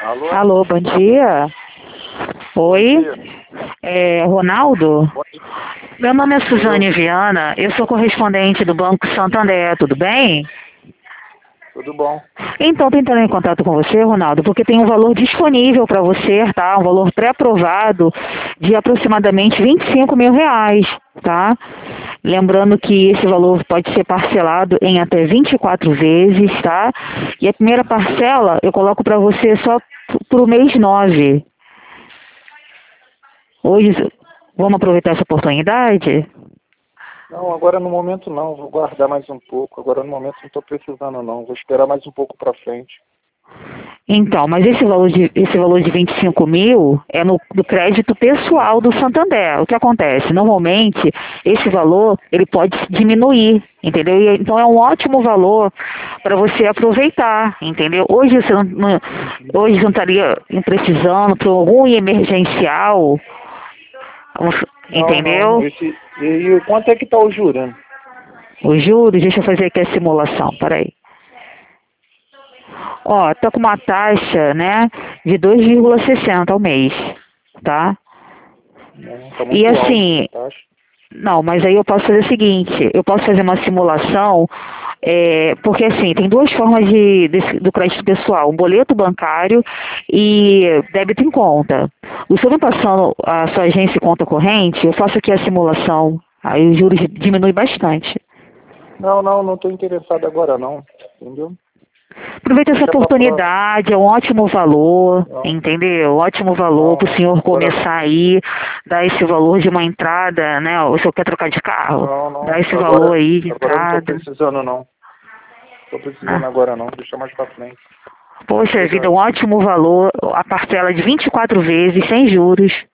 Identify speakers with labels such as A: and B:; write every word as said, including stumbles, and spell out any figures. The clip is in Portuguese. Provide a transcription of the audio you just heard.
A: Alô?
B: Alô, bom dia.
A: Bom
B: Oi,
A: dia.
B: é Ronaldo?
A: Bom dia.
B: Meu nome é
A: Sou eu.
B: Suzane Viana, eu sou correspondente do Banco Santander, tudo bem?
A: Tudo bom?
B: Então, tô entrando em contato com você, Ronaldo, porque tem um valor disponível para você, tá? Um valor pré-aprovado de aproximadamente vinte e cinco mil reais, tá? Lembrando que esse valor pode ser parcelado em até vinte e quatro vezes, tá? E a primeira parcela eu coloco para você só para o mês nove. Hoje, vamos aproveitar essa oportunidade?
A: Não, agora no momento não. Vou guardar mais um pouco. Agora no momento não estou precisando não. Vou esperar mais um pouco para frente.
B: Então, mas esse valor de, esse valor de vinte e cinco mil é no, do crédito pessoal do Santander. O que acontece? Normalmente, esse valor, ele pode diminuir, entendeu? E, então, é um ótimo valor para você aproveitar, entendeu? Hoje você não, não- hoje você não estaria precisando para algum emergencial,
A: Não, não.
B: entendeu?
A: Esse, e quanto é que está o jurando?
B: Os juros, deixa eu fazer aqui a simulação, peraí. Ó, tá com uma taxa, né, de dois vírgula sessenta ao mês, tá?
A: Está
B: E
A: muito alto essa
B: assim,
A: taxa.
B: não, mas aí eu posso fazer o seguinte, eu posso fazer uma simulação, é, porque assim, tem duas formas de, desse- do crédito pessoal, um boleto bancário e débito em conta. O senhor me passando a sua agência e conta corrente, eu faço aqui a simulação, aí os juros diminuem bastante.
A: Não, não, não estou interessado agora não. Entendeu?
B: Aproveite essa
A: Deixa para próxima.
B: oportunidade, é um ótimo valor,
A: Não,
B: entendeu? Ótimo valor
A: não.
B: para o senhor
A: Agora
B: começar aí, dar esse valor de uma entrada, né? O senhor quer trocar de carro?
A: não,
B: Dá
A: não.
B: esse valor
A: Agora,
B: aí de
A: agora eu não estou
B: entrada,
A: precisando não. Estou precisando
B: né?
A: agora não. Deixa mais para frente.
B: Poxa vida,
A: Obrigado.
B: um ótimo valor, a parcela de vinte e quatro vezes, sem juros.